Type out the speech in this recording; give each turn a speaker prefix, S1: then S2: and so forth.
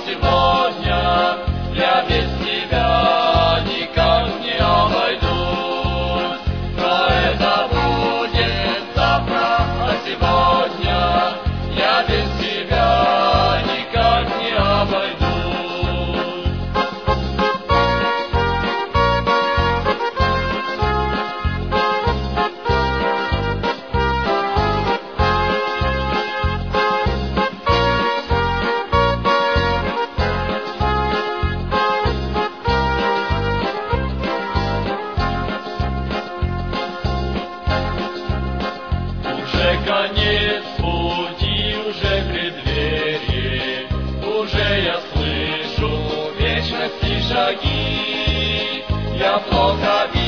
S1: сегодня я без тебя никак не обойдусь. Но это будет завтра, а сегодня я без тебя никак не обойдусь. Уже конец пути, уже в преддверии, уже я слышу вечности шаги. Я плохо